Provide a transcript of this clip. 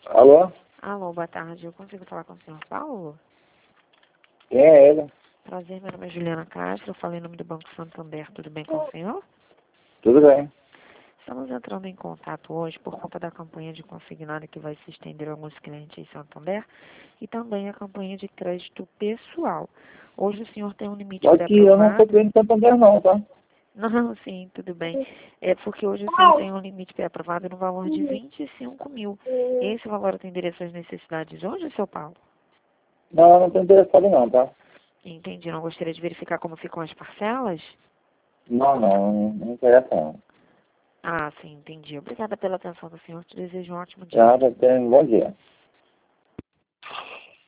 Alô? Alô, boa tarde. Eu consigo falar com o senhor Paulo? Quem é ele? Prazer, meu nome é Juliana Castro. Eu falei em nome do Banco Santander. Tudo bem com o senhor? Tudo bem. Estamos entrando em contato hoje por conta da campanha de consignado que vai se estender a alguns clientes em Santander e também a campanha de crédito pessoal. Hoje o senhor tem um limite Só que eu não estou pré-aprovado? querendo Santander não, tá? Não, sim, tudo bem. É porque hoje o senhor tem um limite pré-aprovado no valor de 25 mil. Esse valor atender às suas necessidades hoje, seu Paulo? Não, eu não estou interessado não, tá? Entendi. Não gostaria de verificar como ficam as parcelas? Não interessa não. Ah, sim, entendi. Obrigada pela atenção do senhor. Te desejo um ótimo dia. Já, tenha um bom dia.